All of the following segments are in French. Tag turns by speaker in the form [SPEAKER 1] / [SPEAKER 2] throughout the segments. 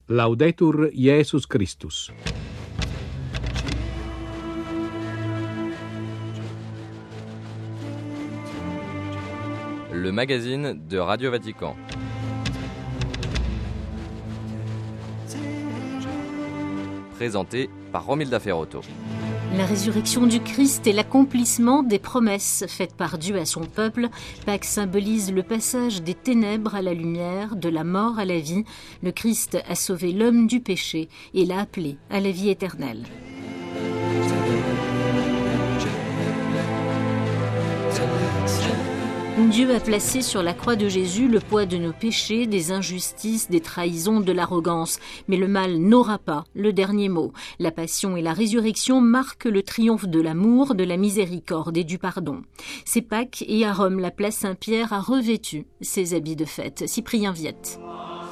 [SPEAKER 1] Laudetur Jesus Christus.
[SPEAKER 2] Le magazine de Radio Vatican. Présenté par Romilda Ferrotto.
[SPEAKER 3] La résurrection du Christ est l'accomplissement des promesses faites par Dieu à son peuple. Pâques symbolise le passage des ténèbres à la lumière, de la mort à la vie. Le Christ a sauvé l'homme du péché et l'a appelé à la vie éternelle. Dieu a placé sur la croix de Jésus le poids de nos péchés, des injustices, des trahisons, de l'arrogance. Mais le mal n'aura pas le dernier mot. La passion et la résurrection marquent le triomphe de l'amour, de la miséricorde et du pardon. C'est Pâques et à Rome, la place Saint-Pierre a revêtu ses habits de fête. Cyprien Viette.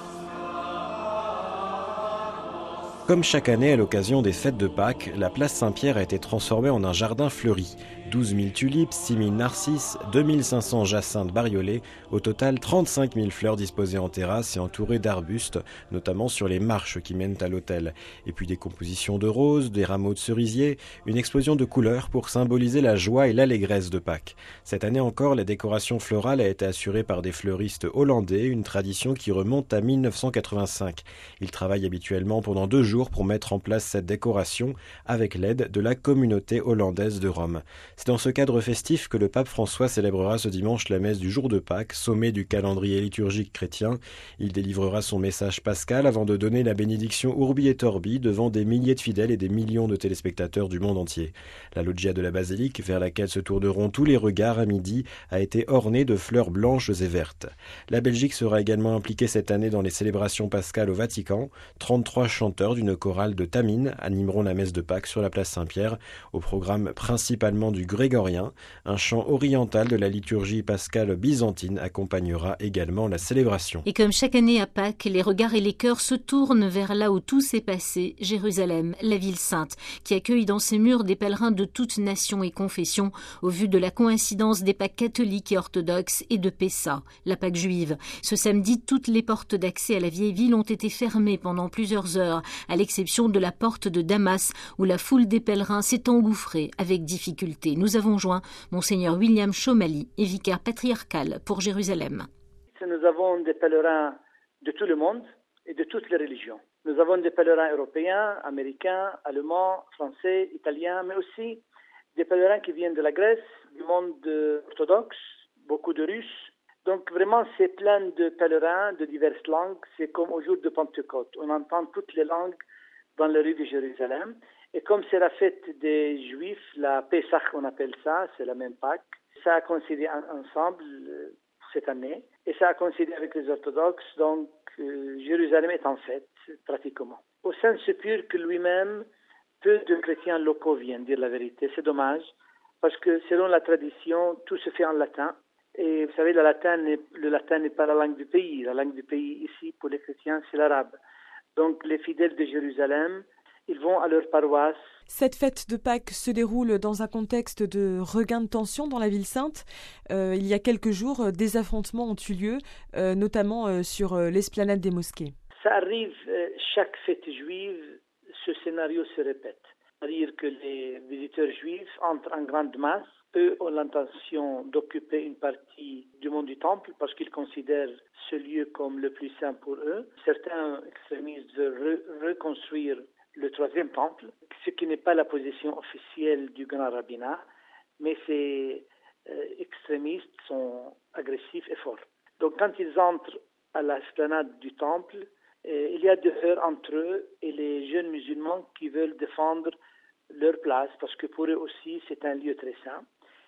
[SPEAKER 4] Comme chaque année à l'occasion des fêtes de Pâques, la place Saint-Pierre a été transformée en un jardin fleuri. 12 000 tulipes, 6 000 narcisses, 2 500 jacinthes bariolées, au total 35 000 fleurs disposées en terrasse et entourées d'arbustes, notamment sur les marches qui mènent à l'autel. Et puis des compositions de roses, des rameaux de cerisier, une explosion de couleurs pour symboliser la joie et l'allégresse de Pâques. Cette année encore, la décoration florale a été assurée par des fleuristes hollandais, une tradition qui remonte à 1985. Ils travaillent habituellement pendant 2 jours pour mettre en place cette décoration avec l'aide de la communauté hollandaise de Rome. C'est dans ce cadre festif que le pape François célébrera ce dimanche la messe du jour de Pâques, sommet du calendrier liturgique chrétien. Il délivrera son message pascal avant de donner la bénédiction Urbi et Orbi devant des milliers de fidèles et des millions de téléspectateurs du monde entier. La loggia de la basilique, vers laquelle se tourneront tous les regards à midi, a été ornée de fleurs blanches et vertes. La Belgique sera également impliquée cette année dans les célébrations pascales au Vatican. 33 chanteurs d'une chorale de Tamine animeront la messe de Pâques sur la place Saint-Pierre, au programme principalement du grégorien. Un chant oriental de la liturgie pascale byzantine accompagnera également la célébration.
[SPEAKER 3] Et comme chaque année à Pâques, les regards et les cœurs se tournent vers là où tout s'est passé, Jérusalem, la ville sainte, qui accueille dans ses murs des pèlerins de toutes nations et confessions, au vu de la coïncidence des Pâques catholiques et orthodoxes et de Pessa, la Pâque juive. Ce samedi, toutes les portes d'accès à la vieille ville ont été fermées pendant plusieurs heures, à l'exception de la porte de Damas, où la foule des pèlerins s'est engouffrée avec difficulté. Nous avons joint Monseigneur William Chomali, et vicaire patriarcal pour Jérusalem.
[SPEAKER 5] Nous avons des pèlerins de tout le monde et de toutes les religions. Nous avons des pèlerins européens, américains, allemands, français, italiens, mais aussi des pèlerins qui viennent de la Grèce, du monde orthodoxe, beaucoup de Russes. Donc vraiment, c'est plein de pèlerins de diverses langues. C'est comme au jour de Pentecôte. On entend toutes les langues dans les rues de Jérusalem. Et comme c'est la fête des Juifs, la Pessah, on appelle ça, c'est la même Pâques, ça a coïncidé ensemble cette année. Et ça a coïncidé avec les orthodoxes. Donc Jérusalem est en fête, pratiquement. Au Saint-Sépulcre lui-même, peu de chrétiens locaux viennent dire la vérité. C'est dommage, parce que selon la tradition, tout se fait en latin. Et vous savez, le latin n'est pas la langue du pays. La langue du pays ici, pour les chrétiens, c'est l'arabe. Donc les fidèles de Jérusalem, ils vont à leur paroisse.
[SPEAKER 6] Cette fête de Pâques se déroule dans un contexte de regain de tension dans la ville sainte. Il y a quelques jours, des affrontements ont eu lieu, notamment sur l'esplanade des mosquées.
[SPEAKER 5] Ça arrive, chaque fête juive, ce scénario se répète. C'est-à-dire que les visiteurs juifs entrent en grande masse. Eux ont l'intention d'occuper une partie du mont du Temple parce qu'ils considèrent ce lieu comme le plus saint pour eux. Certains extrémistes veulent reconstruire le 3e temple, ce qui n'est pas la position officielle du grand rabbinat, mais ces extrémistes sont agressifs et forts. Donc quand ils entrent à l'esplanade du temple, il y a des heurts entre eux et les jeunes musulmans qui veulent défendre leur place, parce que pour eux aussi c'est un lieu très saint,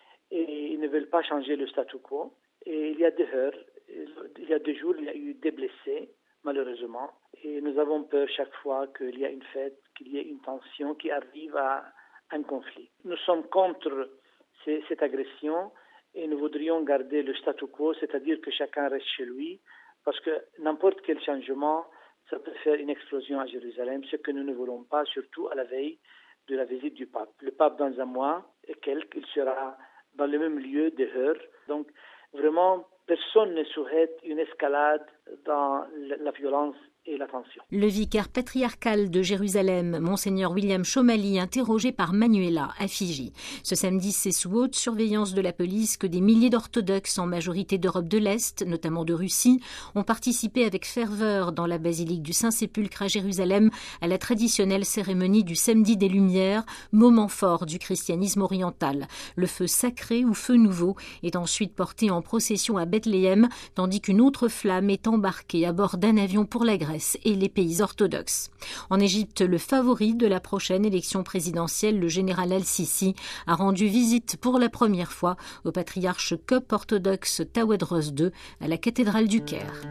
[SPEAKER 5] et ils ne veulent pas changer le statu quo. Et il y a des heurts. Il y a 2 jours, il y a eu des blessés, malheureusement. Et nous avons peur chaque fois qu'il y a une fête, qu'il y ait une tension qui arrive à un conflit. Nous sommes contre cette agression et nous voudrions garder le statu quo, c'est-à-dire que chacun reste chez lui, parce que n'importe quel changement, ça peut faire une explosion à Jérusalem, ce que nous ne voulons pas, surtout à la veille de la visite du pape. Le pape, dans un mois et quelques, il sera dans le même lieu des heurts. Donc, vraiment, personne ne souhaite une escalade dans la violence et la tension.
[SPEAKER 3] Le vicaire patriarcal de Jérusalem, Monseigneur William Chomali, interrogé par Manuela à Fiji. Ce samedi, c'est sous haute surveillance de la police que des milliers d'orthodoxes, en majorité d'Europe de l'Est, notamment de Russie, ont participé avec ferveur dans la basilique du Saint-Sépulcre à Jérusalem à la traditionnelle cérémonie du Samedi des Lumières, moment fort du christianisme oriental. Le feu sacré ou feu nouveau est ensuite porté en procession à Bethléem, tandis qu'une autre flamme est embarquée à bord d'un avion pour la Grèce et les pays orthodoxes. En Égypte, le favori de la prochaine élection présidentielle, le général Al-Sisi, a rendu visite pour la première fois au patriarche copte orthodoxe Tawadros II à la cathédrale du Caire.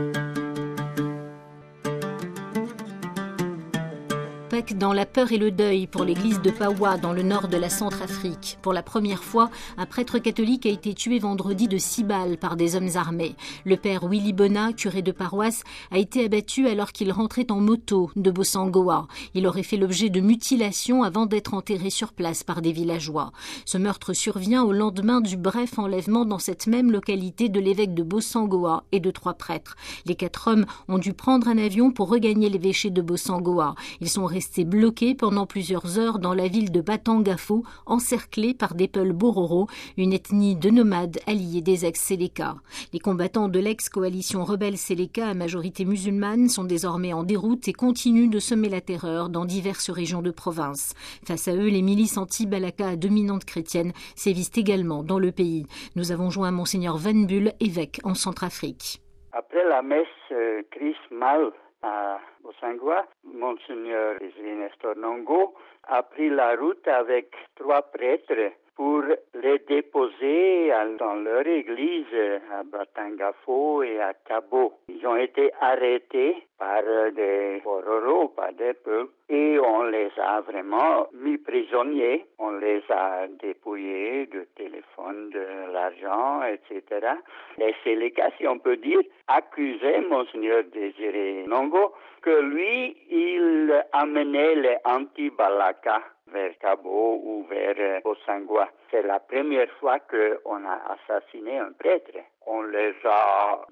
[SPEAKER 3] Pâques dans la peur et le deuil pour l'église de Pawa dans le nord de la Centrafrique. Pour la première fois, un prêtre catholique a été tué vendredi de 6 balles par des hommes armés. Le père Willy Bona, curé de paroisse, a été abattu alors qu'il rentrait en moto de Bossangoa. Il aurait fait l'objet de mutilations avant d'être enterré sur place par des villageois. Ce meurtre survient au lendemain du bref enlèvement dans cette même localité de l'évêque de Bossangoa et de 3 prêtres. Les 4 hommes ont dû prendre un avion pour regagner l'évêché de Bossangoa. Ils sont restés bloqués pendant plusieurs heures dans la ville de Batangafo, encerclés par des Peuls Bororo, une ethnie de nomades alliés des ex-Séléka. Les combattants de l'ex-coalition rebelle Séléka à majorité musulmane sont désormais en déroute et continuent de semer la terreur dans diverses régions de province. Face à eux, les milices anti-Balaka à dominante chrétienne sévissent également dans le pays. Nous avons joint Monseigneur Van Bull, évêque en Centrafrique.
[SPEAKER 7] Après la messe chrismale à Bossangoa, Monseigneur Nestor Nongo a pris la route avec 3 prêtres pour les déposer dans leur église à Batangafo et à Kabo. Ils ont été arrêtés par des Bororo, par des peuples, et on les a vraiment mis prisonniers. On les a dépouillés de téléphone, de l'argent, etc. Les Séléka, si on peut dire, accusaient Monseigneur Désiré Nongo que lui, il amenait les anti-Balaka vers Kabo ou vers Bossangoa. C'est la première fois qu'on a assassiné un prêtre. On les a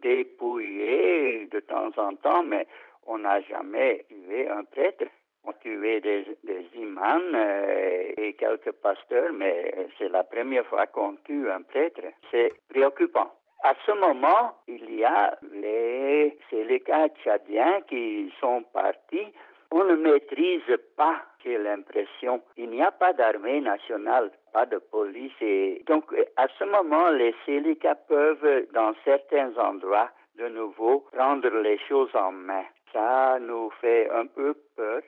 [SPEAKER 7] dépouillés de temps en temps, mais on n'a jamais tué un prêtre. On tuait des imams et quelques pasteurs, mais c'est la première fois qu'on tue un prêtre. C'est préoccupant. À ce moment, il y a les Séléka tchadiens qui sont partis. On ne maîtrise pas, j'ai l'impression. Il n'y a pas d'armée nationale, pas de police. Et donc, à ce moment, les Séléka peuvent, dans certains endroits, de nouveau, prendre les choses en main. Ça nous fait un peu peur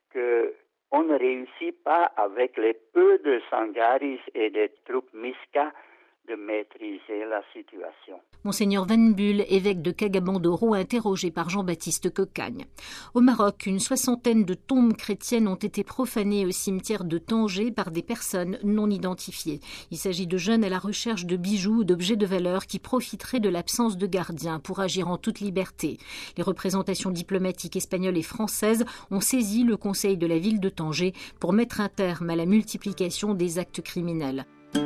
[SPEAKER 7] qu'on ne réussit pas, avec les peu de Sangaris et des troupes Miska, de maîtriser la situation.
[SPEAKER 3] Monseigneur Van Bull, évêque de Kagabandoro, interrogé par Jean-Baptiste Cocagne. Au Maroc, une 60aine de tombes chrétiennes ont été profanées au cimetière de Tanger par des personnes non identifiées. Il s'agit de jeunes à la recherche de bijoux ou d'objets de valeur qui profiteraient de l'absence de gardiens pour agir en toute liberté. Les représentations diplomatiques espagnoles et françaises ont saisi le conseil de la ville de Tanger pour mettre un terme à la multiplication des actes criminels.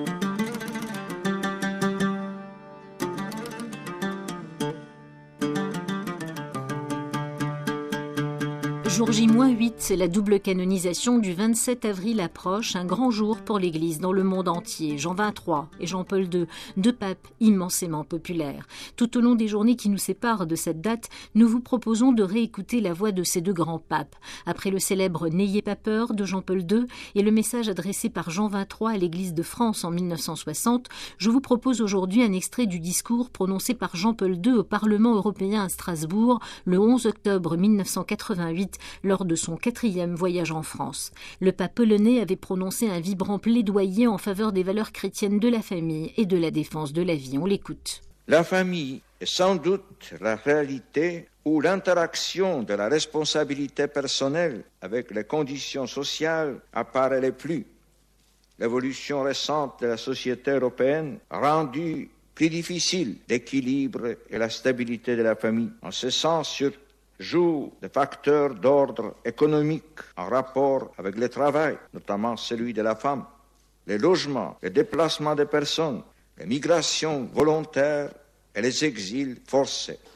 [SPEAKER 3] Jour J-8, la double canonisation du 27 avril approche, un grand jour pour l'Église dans le monde entier. Jean XXIII et Jean-Paul II, 2 papes immensément populaires. Tout au long des journées qui nous séparent de cette date, nous vous proposons de réécouter la voix de ces 2 grands papes. Après le célèbre « N'ayez pas peur » de Jean-Paul II et le message adressé par Jean XXIII à l'Église de France en 1960, je vous propose aujourd'hui un extrait du discours prononcé par Jean-Paul II au Parlement européen à Strasbourg le 11 octobre 1988, lors de son 4e voyage en France. Le pape polonais avait prononcé un vibrant plaidoyer en faveur des valeurs chrétiennes de la famille et de la défense de la vie. On l'écoute.
[SPEAKER 8] La famille est sans doute la réalité où l'interaction de la responsabilité personnelle avec les conditions sociales apparaît le plus. L'évolution récente de la société européenne a rendu plus difficile l'équilibre et la stabilité de la famille. En ce sens, jouent des facteurs d'ordre économique en rapport avec le travail, notamment celui de la femme, les logements, les déplacements des personnes, les migrations volontaires et les exils forcés.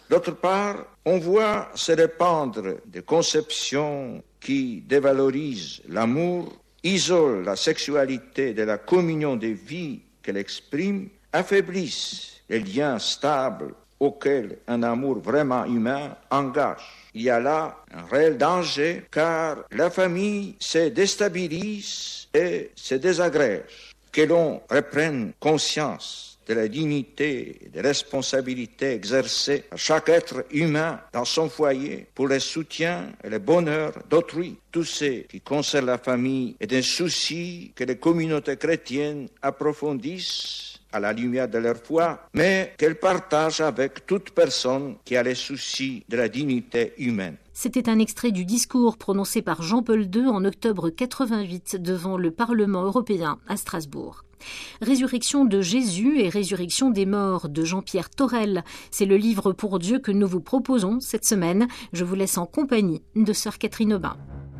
[SPEAKER 8] D'autre part, on voit se répandre des conceptions qui dévalorisent l'amour, isolent la sexualité de la communion des vies qu'elle exprime, affaiblissent les liens stables auxquels un amour vraiment humain engage. Il y a là un réel danger car la famille se déstabilise et se désagrège. Que l'on reprenne conscience de la dignité et des responsabilités exercées à chaque être humain dans son foyer pour le soutien et le bonheur d'autrui. Tout ce qui concerne la famille est un souci que les communautés chrétiennes approfondissent à la lumière de leur foi, mais qu'elles partagent avec toute personne qui a les soucis de la dignité humaine.
[SPEAKER 3] C'était un extrait du discours prononcé par Jean-Paul II en octobre 88 devant le Parlement européen à Strasbourg. Résurrection de Jésus et résurrection des morts de Jean-Pierre Thorel. C'est le livre pour Dieu que nous vous proposons cette semaine. Je vous laisse en compagnie de sœur Catherine Aubin.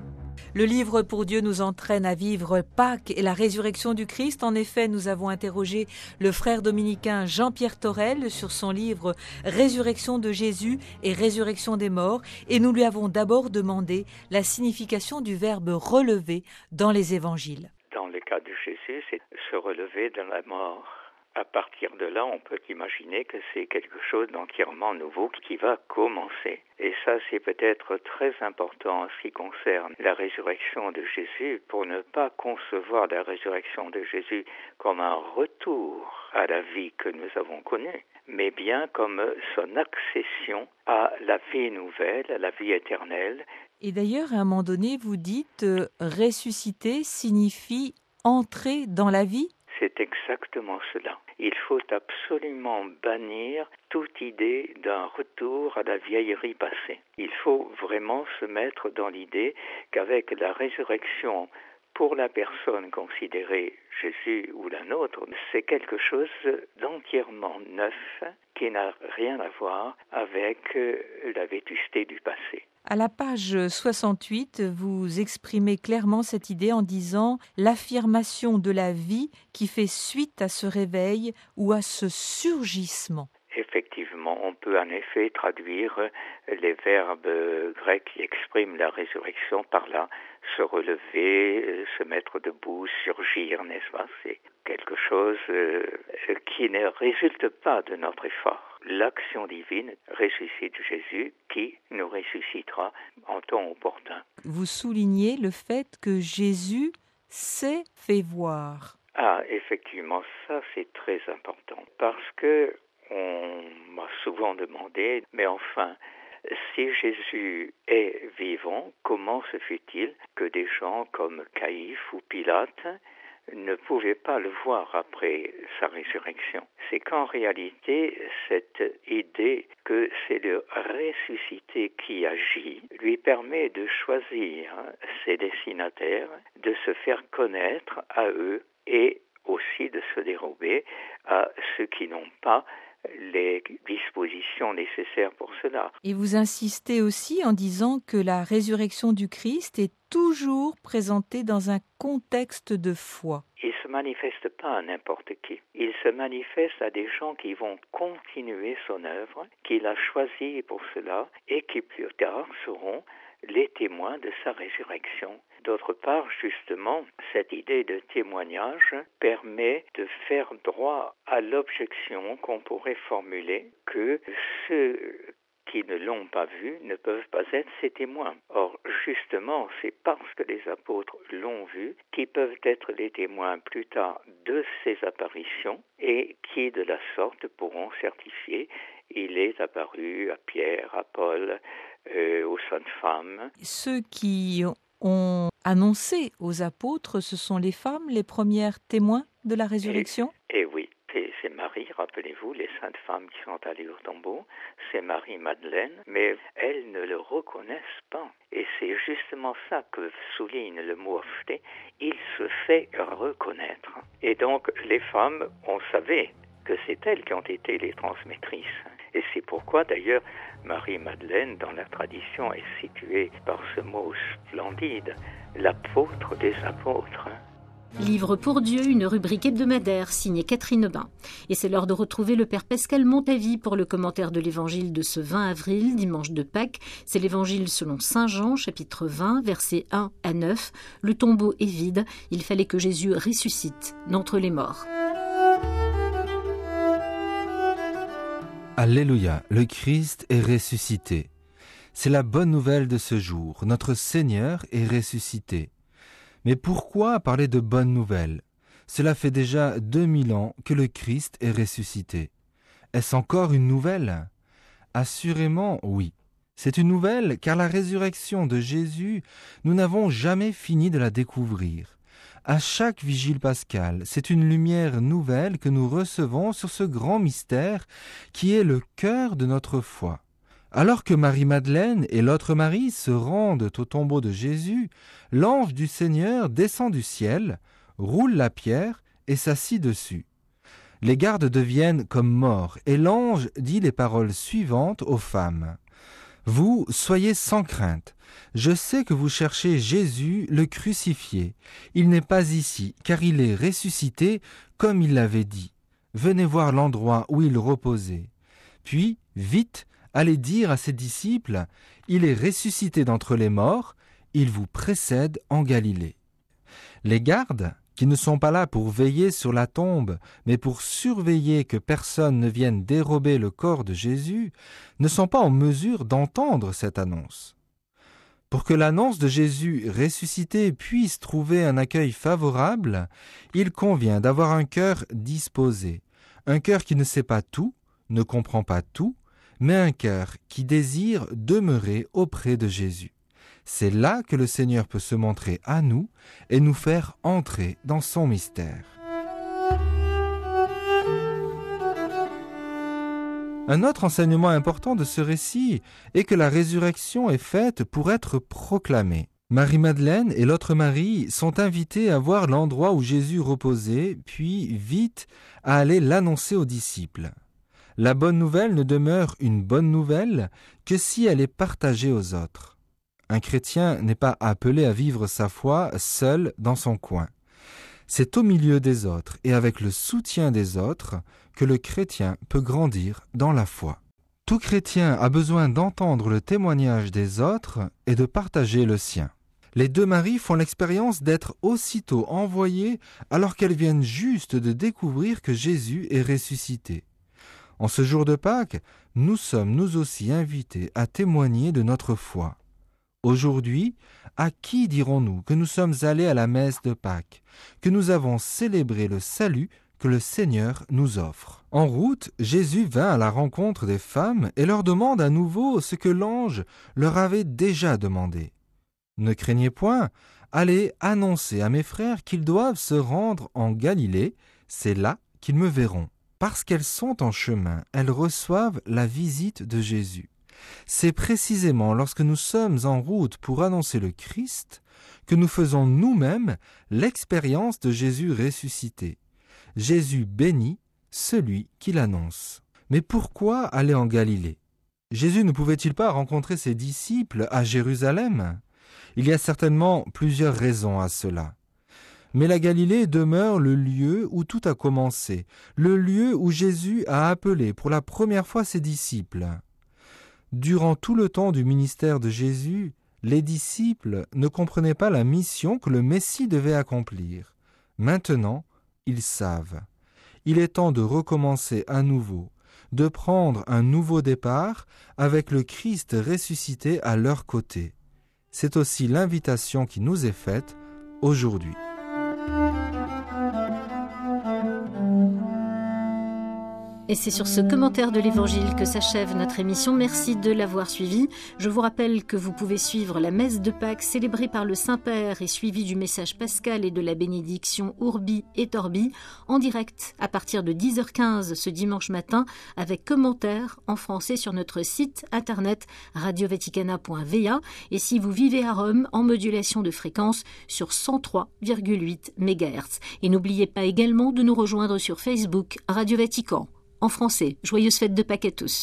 [SPEAKER 9] Le livre pour Dieu nous entraîne à vivre Pâques et la résurrection du Christ. En effet, nous avons interrogé le frère dominicain Jean-Pierre Thorel sur son livre Résurrection de Jésus et résurrection des morts et nous lui avons d'abord demandé la signification du verbe relever dans les évangiles.
[SPEAKER 10] Dans le cas de Jésus, c'est se relever de la mort. À partir de là, on peut imaginer que c'est quelque chose d'entièrement nouveau qui va commencer. Et ça, c'est peut-être très important en ce qui concerne la résurrection de Jésus, pour ne pas concevoir la résurrection de Jésus comme un retour à la vie que nous avons connue, mais bien comme son accession à la vie nouvelle, à la vie éternelle.
[SPEAKER 9] Et d'ailleurs, à un moment donné, vous dites ressusciter signifie entrer dans la vie ?
[SPEAKER 10] C'est exactement cela. Il faut absolument bannir toute idée d'un retour à la vieillerie passée. Il faut vraiment se mettre dans l'idée qu'avec la résurrection pour la personne considérée Jésus ou la nôtre, c'est quelque chose d'entièrement neuf qui n'a rien à voir avec la vétusté du passé.
[SPEAKER 9] À la page 68, vous exprimez clairement cette idée en disant « l'affirmation de la vie qui fait suite à ce réveil ou à ce surgissement ».
[SPEAKER 10] Effectivement, on peut en effet traduire les verbes grecs qui expriment la résurrection par là, se relever, se mettre debout, surgir, n'est-ce pas ? C'est quelque chose qui ne résulte pas de notre effort. L'action divine ressuscite Jésus qui nous ressuscitera en temps opportun.
[SPEAKER 9] Vous soulignez le fait que Jésus s'est fait voir.
[SPEAKER 10] Ah, effectivement, ça c'est très important parce que on m'a souvent demandé, mais enfin, si Jésus est vivant, comment se fait-il que des gens comme Caïphe ou Pilate ne pouvaient pas le voir après sa résurrection? C'est qu'en réalité, cette idée que c'est le ressuscité qui agit lui permet de choisir ses destinataires, de se faire connaître à eux et aussi de se dérober à ceux qui n'ont pas les dispositions nécessaires pour cela.
[SPEAKER 9] Et vous insistez aussi en disant que la résurrection du Christ est toujours présentée dans un contexte de foi.
[SPEAKER 10] Il ne se manifeste pas à n'importe qui. Il se manifeste à des gens qui vont continuer son œuvre, qu'il a choisi pour cela et qui plus tard seront les témoins de sa résurrection. D'autre part, justement, cette idée de témoignage permet de faire droit à l'objection qu'on pourrait formuler que ceux qui ne l'ont pas vu ne peuvent pas être ses témoins. Or, justement, c'est parce que les apôtres l'ont vu qu'ils peuvent être les témoins plus tard de ces apparitions et qui, de la sorte, pourront certifier il est apparu à Pierre, à Paul, aux saintes femmes.
[SPEAKER 9] Ceux qui ont annoncé aux apôtres, ce sont les femmes, les premières témoins de la résurrection ?
[SPEAKER 10] Et oui, c'est Marie, rappelez-vous, les saintes femmes qui sont allées au tombeau, c'est Marie-Madeleine, mais elles ne le reconnaissent pas. Et c'est justement ça que souligne le mot acheté, il se fait reconnaître. Et donc, les femmes, on savait que c'est elles qui ont été les transmettrices. Et c'est pourquoi, d'ailleurs, Marie-Madeleine, dans la tradition, est située par ce mot splendide, l'apôtre des apôtres.
[SPEAKER 3] Livre pour Dieu, une rubrique hebdomadaire signée Catherine Aubin. Et c'est l'heure de retrouver le Père Pascal Montavie pour le commentaire de l'Évangile de ce 20 avril, dimanche de Pâques. C'est l'Évangile selon Saint Jean, chapitre 20, versets 1 à 9. Le tombeau est vide, il fallait que Jésus ressuscite d'entre les morts.
[SPEAKER 11] Alléluia, le Christ est ressuscité. C'est la bonne nouvelle de ce jour, notre Seigneur est ressuscité. Mais pourquoi parler de bonnes nouvelles ? Cela fait déjà 2000 ans que le Christ est ressuscité. Est-ce encore une nouvelle ? Assurément, oui. C'est une nouvelle car la résurrection de Jésus, nous n'avons jamais fini de la découvrir. À chaque vigile pascale, c'est une lumière nouvelle que nous recevons sur ce grand mystère qui est le cœur de notre foi. Alors que Marie-Madeleine et l'autre Marie se rendent au tombeau de Jésus, l'ange du Seigneur descend du ciel, roule la pierre et s'assit dessus. Les gardes deviennent comme morts et l'ange dit les paroles suivantes aux femmes. « Vous, soyez sans crainte. Je sais que vous cherchez Jésus, le crucifié. Il n'est pas ici, car il est ressuscité comme il l'avait dit. Venez voir l'endroit où il reposait. Puis, vite, allez dire à ses disciples, il est ressuscité d'entre les morts, il vous précède en Galilée. » Les gardes, qui ne sont pas là pour veiller sur la tombe, mais pour surveiller que personne ne vienne dérober le corps de Jésus, ne sont pas en mesure d'entendre cette annonce. Pour que l'annonce de Jésus ressuscité puisse trouver un accueil favorable, il convient d'avoir un cœur disposé, un cœur qui ne sait pas tout, ne comprend pas tout, mais un cœur qui désire demeurer auprès de Jésus. C'est là que le Seigneur peut se montrer à nous et nous faire entrer dans son mystère. Un autre enseignement important de ce récit est que la résurrection est faite pour être proclamée. Marie-Madeleine et l'autre Marie sont invitées à voir l'endroit où Jésus reposait, puis vite à aller l'annoncer aux disciples. La bonne nouvelle ne demeure une bonne nouvelle que si elle est partagée aux autres. Un chrétien n'est pas appelé à vivre sa foi seul dans son coin. C'est au milieu des autres et avec le soutien des autres que le chrétien peut grandir dans la foi. Tout chrétien a besoin d'entendre le témoignage des autres et de partager le sien. Les deux Maries font l'expérience d'être aussitôt envoyées alors qu'elles viennent juste de découvrir que Jésus est ressuscité. En ce jour de Pâques, nous sommes nous aussi invités à témoigner de notre foi. Aujourd'hui, à qui dirons-nous que nous sommes allés à la messe de Pâques, que nous avons célébré le salut que le Seigneur nous offre? En route, Jésus vint à la rencontre des femmes et leur demande à nouveau ce que l'ange leur avait déjà demandé. « Ne craignez point, allez annoncer à mes frères qu'ils doivent se rendre en Galilée, c'est là qu'ils me verront. » Parce qu'elles sont en chemin, elles reçoivent la visite de Jésus. C'est précisément lorsque nous sommes en route pour annoncer le Christ que nous faisons nous-mêmes l'expérience de Jésus ressuscité. Jésus bénit celui qui l'annonce. Mais pourquoi aller en Galilée ? Jésus ne pouvait-il pas rencontrer ses disciples à Jérusalem ? Il y a certainement plusieurs raisons à cela. Mais la Galilée demeure le lieu où tout a commencé, le lieu où Jésus a appelé pour la première fois ses disciples. Durant tout le temps du ministère de Jésus, les disciples ne comprenaient pas la mission que le Messie devait accomplir. Maintenant, ils savent. Il est temps de recommencer à nouveau, de prendre un nouveau départ avec le Christ ressuscité à leur côté. C'est aussi l'invitation qui nous est faite aujourd'hui.
[SPEAKER 3] Et c'est sur ce commentaire de l'Évangile que s'achève notre émission. Merci de l'avoir suivi. Je vous rappelle que vous pouvez suivre la messe de Pâques célébrée par le Saint-Père et suivie du message pascal et de la bénédiction Urbi et Torbi en direct à partir de 10h15 ce dimanche matin avec commentaires en français sur notre site internet radiovaticana.va et si vous vivez à Rome en modulation de fréquence sur 103,8 MHz. Et n'oubliez pas également de nous rejoindre sur Facebook Radio Vatican. En français, joyeuses fêtes de Pâques à tous.